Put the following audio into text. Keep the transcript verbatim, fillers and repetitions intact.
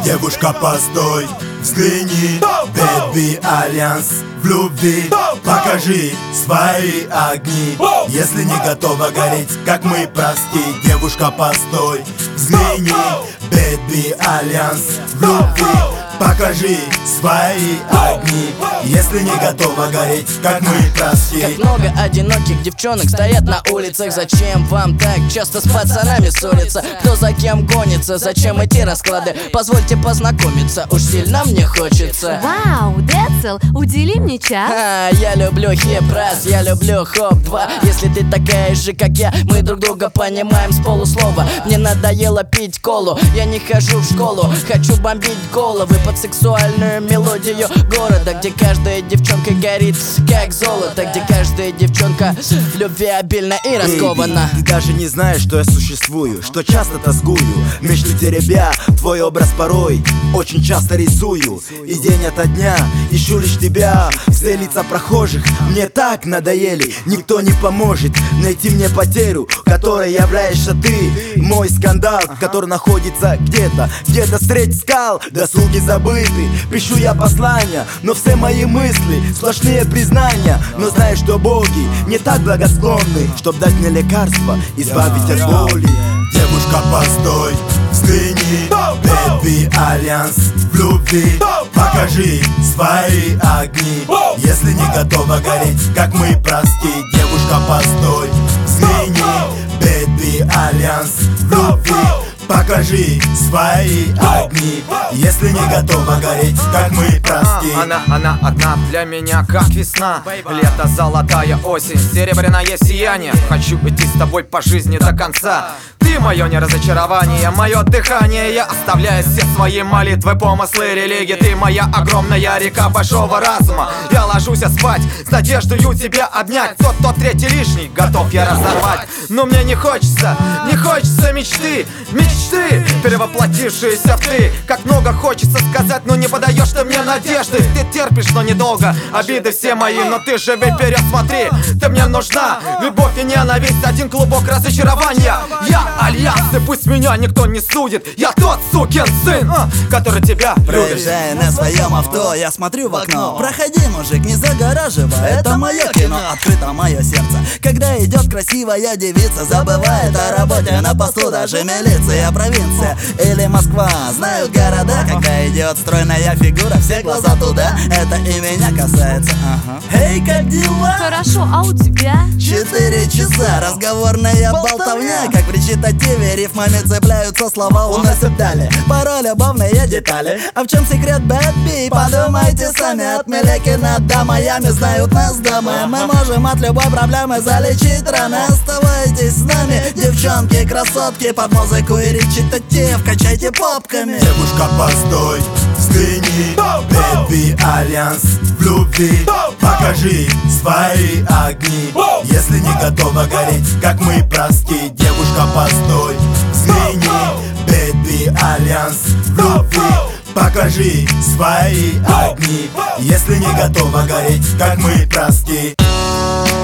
Девушка, постой, взгляни, Baby, альянс в любви. Покажи свои огни, если не готова гореть, как мы, прости. Девушка, постой, взгляни, Baby, альянс в любви. Покажи свои огни, если не готова гореть, как мы, прости. Как много одиноких девчонок стоят на улицах. Зачем вам так часто с пацанами ссориться? Кто за кем гонится, зачем эти расклады? Позвольте познакомиться, уж сильно мне хочется. Вау, Децл, удели мне час. А, я люблю хип-раз, я люблю хоп-два. Если ты такая же, как я, мы друг друга понимаем с полуслова. Мне надоело пить колу, я не хожу в школу. Хочу бомбить головы под сексуальную мелодию города, где каждая девчонка горит, как золото, где каждая девчонка в любви обильна и раскована. Ты даже не знаешь, что я существую, что часто тоскую, мечты теребя, твой образ порой очень часто рисую. И день ото дня ищу лишь тебя. Все лица прохожих мне так надоели, никто не поможет найти мне потерю, которой являешься ты. Мой скандал, который находится где-то, где-то средь скал. Досуги забыты, пишу я послания, но все мои мысли сплошные признания. Но знаю, что боги не так благосклонны, чтоб дать мне лекарство, избавить от боли. Девушка, постой, взгляни, Baby, альянс в любви. Покажи свои огни, если не готова гореть, как мы, прости. Девушка, постой, взгляни, Baby, альянс в любви. Покажи свои огни, если не готова гореть, как мы, прости. Она, она одна для меня, как весна. Лето, золотая осень, серебряное сияние. Хочу идти с тобой по жизни до конца. Ты мое не разочарование, мое дыхание. Я оставляю все свои молитвы, помыслы, религии. Ты моя огромная река большого разума. Я ложусь спать с надеждой тебя обнять. Тот, тот третий лишний, готов я разорвать. Но мне не хочется, не хочется мечты. Мечты, перевоплотившиеся в ты. Как много хочется сказать, но не подаешь ты мне надежды. Ты терпишь, но недолго, обиды все мои. Но ты же ведь вперед смотри, ты мне нужна. Любовь и ненависть, один клубок разочарования. Я альянс, и пусть меня никто не судит. Я тот сукин сын, а, который тебя любит. Проезжая на своем авто, я смотрю в окно. Проходи, мужик, не загораживай, это мое кино. Открыто мое сердце, когда идет красивая девица. Забывает о работе на посту даже милиция. Провинция или Москва, знают города. Когда идет стройная фигура, все глаза туда. Это и меня касается. Ага. Эй, как дела? Хорошо, а у тебя? Четыре часа, разговорная болтовня. Как в речитативе рифмами цепляются слова, уносят далее. Порой любовные детали. А в чем секрет, бэби? Подумайте сами. От Мелекина до Майами знают нас дамы. Мы можем от любой проблемы залечить раны. Оставайтесь с нами, девчонки, красотки, под музыку и речитатив, качайте попками. Девушка, постой, взгляни, Baby, альянс в любви. Покажи свои огни, если не готова гореть, как мы, прости. Девушка, постой, взгляни, Baby, альянс в любви. Покажи свои огни, если не готова гореть, как мы, прости.